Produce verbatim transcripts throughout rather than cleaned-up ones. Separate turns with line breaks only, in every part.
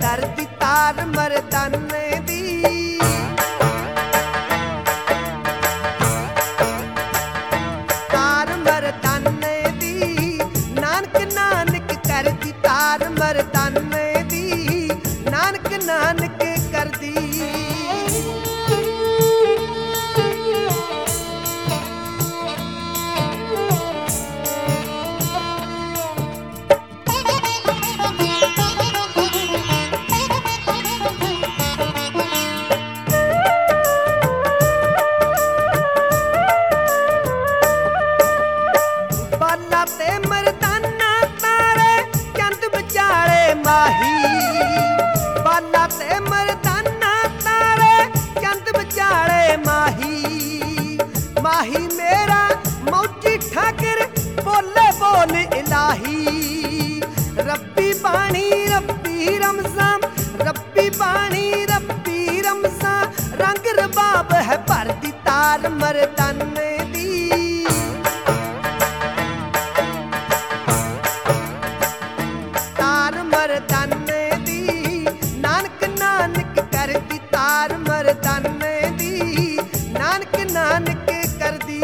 धरती तार मर्दाने दी। तार मर्दाने दी नानक नानक कर दी तार मर्दाने दी नानक नानक कर दी। बाला ते मर्दाना तारे चंद बचाले माही। माही मेरा मौजी ठाकर बोले बोल इलाही। रब्बी पानी रब्बी रमजान रब्बी पानी रब्बी रमजान रंग रबाब है भरती तार मर्दाने दी। तार मर्दाने दी नानक नानक कर दी तार मर्दाने दी नानक नानक कर दी।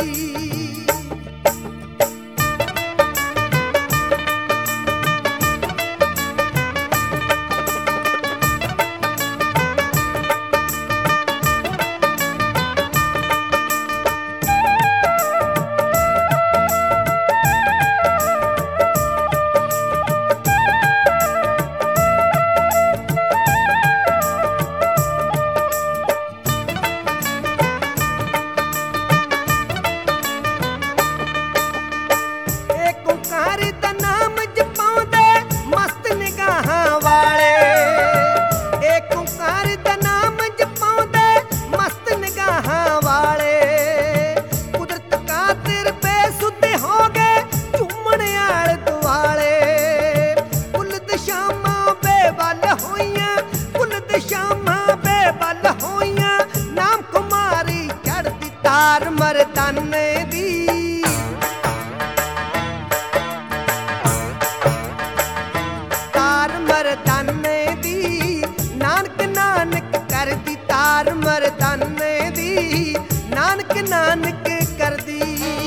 तार मर्दाने दी तार मर्दाने दी नानक नानक कर दी तार मर्दाने दी नानक नानक कर दी।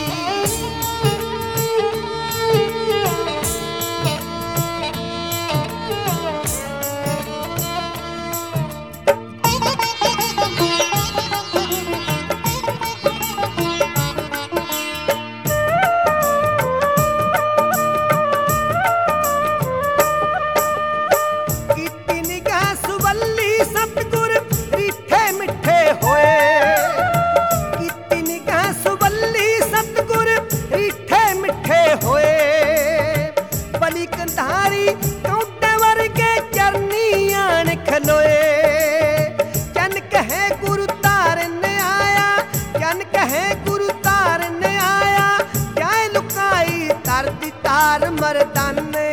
कंधारी कौटे वर्गे चरनी आन खलोए। जन कहे गुरु तारन आया जन कहे गुरु तारन आया जाए लुकाई धरती तार मर्दाने